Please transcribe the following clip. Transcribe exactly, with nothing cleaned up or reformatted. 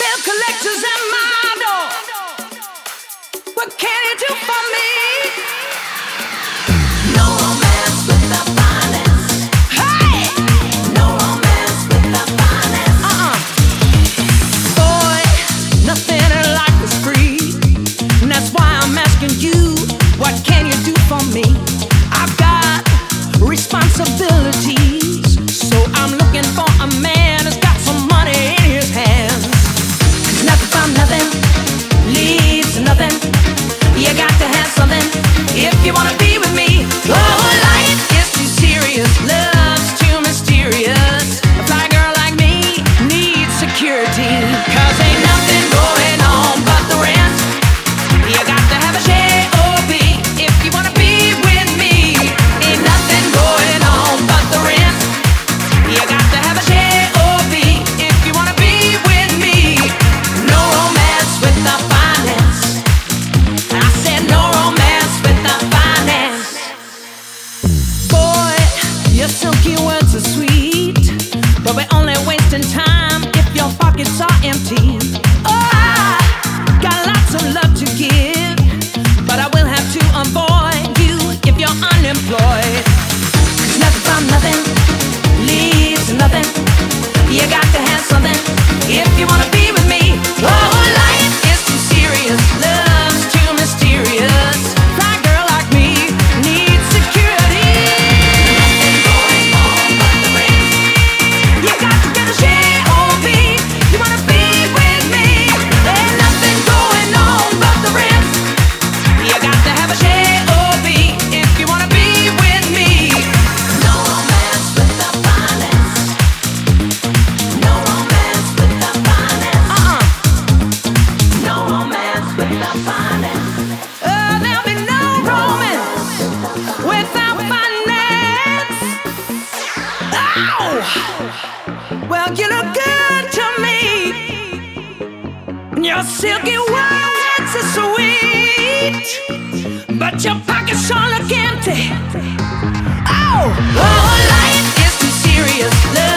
Bill collectors at my door. What can you do for me? No romance with the finance. Hey! No romance with the finance. Uh-uh. Boy, nothing in life is free. And that's why I'm asking you, what can you do for me? I've got responsibilities, so I'm looking for a man who's got some money in his hands. 'Cause nothing from nothing leads to nothing. You got to have something if you wanna be with me. Oh, life is too serious, love's too mysterious. A fly girl like me needs security. 'Cause ain't nothing going on but the rent. You got to have a J O B if you wanna be with me. Ain't nothing going on but the rent. You got to have a J O B if you wanna be with me. No romance with the finance. I said no romance with the finance. Boy, your silky words are sweet, but we're only wasting time if your pockets are empty. Oh, I got lots of love to give, but I will have to avoid you if you're unemployed. 'Cause nothing from nothing leads to nothing. You got to have something if you wanna be with me. Oh, life is too serious, love's too mysterious. Fly girl like me needs security. Nothing going on but the rent. You got to get a J O B. You wanna be with me. Ain't nothing going on but the rent. You got to have a J O B if you wanna be with me. No romance with the finance. No romance with the finance. Uh-uh. No romance with the finance. Oh, there'll be no romance without finance. Oh! Well, you look good to me. Your silky words are sweet, but your pockets all look empty. Oh, oh, life is too serious. Love